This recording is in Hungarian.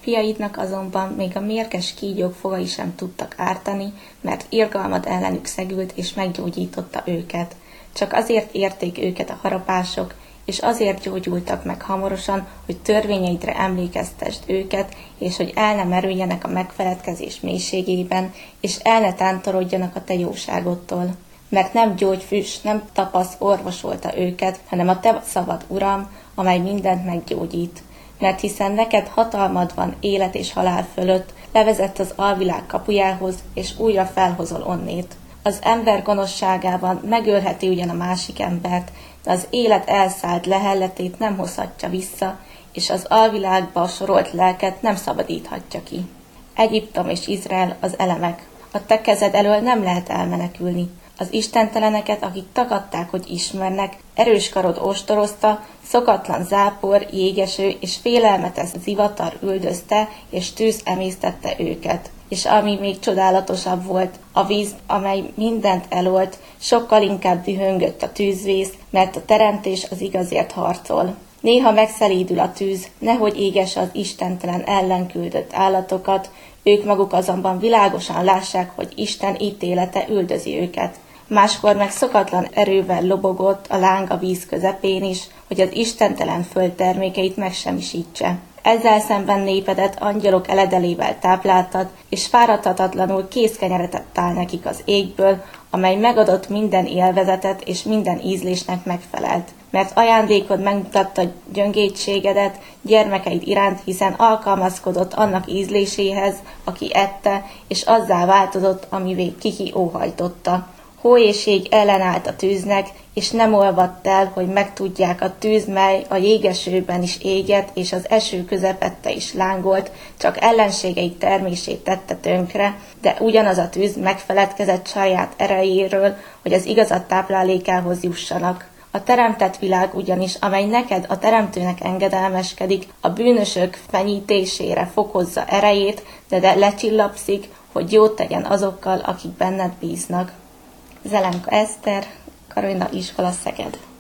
Fiaidnak azonban még a mérges kígyók fogai sem tudtak ártani, mert irgalmad ellenük szegült és meggyógyította őket. Csak azért érték őket a harapások, és azért gyógyultak meg hamarosan, hogy törvényeidre emlékeztesd őket, és hogy el ne merüljenek a megfeledkezés mélységében, és el ne tántorodjanak a te jóságodtól. Mert nem gyógyfüss, nem tapasz orvosolta őket, hanem a te szavad, Uram, amely mindent meggyógyít. Mert hiszen neked hatalmad van élet és halál fölött, levezetsz az alvilág kapujához, és újra felhozol onnét. Az ember gonoszságában megölheti ugyan a másik embert, de az élet elszállt lehelletét nem hozhatja vissza, és az alvilágba sorolt lelket nem szabadíthatja ki. Egyiptom és Izrael az elemek. A te kezed elől nem lehet elmenekülni. Az istenteleneket, akik tagadták, hogy ismernek, erős karod ostorozta, szokatlan zápor, jégeső és félelmetes zivatar üldözte, és tűz emésztette őket. És ami még csodálatosabb volt, a víz, amely mindent elolt, sokkal inkább dühöngött a tűzvész, mert a teremtés az igazért harcol. Néha megszelídül a tűz, nehogy égesse az istentelen ellen küldött állatokat, ők maguk azonban világosan lássák, hogy Isten ítélete üldözi őket. Máskor meg szokatlan erővel lobogott a láng a víz közepén is, hogy az istentelen földtermékeit megsemmisítse. Ezzel szemben népedet angyalok eledelével tápláltad, és fáradhatatlanul kézkenyeret adtál nekik az égből, amely megadott minden élvezetet és minden ízlésnek megfelelt. Mert ajándékod megmutatta gyöngétségedet gyermekeid iránt, hiszen alkalmazkodott annak ízléséhez, aki ette, és azzá változott, amivé kiki óhajtotta. Hó és jég ellenállt a tűznek, és nem olvadt el, hogy megtudják a tűz, mely a jégesőben is égett, és az eső közepette is lángolt, csak ellenségeik termését tette tönkre, de ugyanaz a tűz megfeledkezett saját erejéről, hogy az igazat táplálékához jussanak. A teremtett világ ugyanis, amely neked a teremtőnek engedelmeskedik, a bűnösök fenyítésére fokozza erejét, de lecsillapszik, hogy jót tegyen azokkal, akik benned bíznak. Zelenka Eszter, Karolina Iskola, Szeged.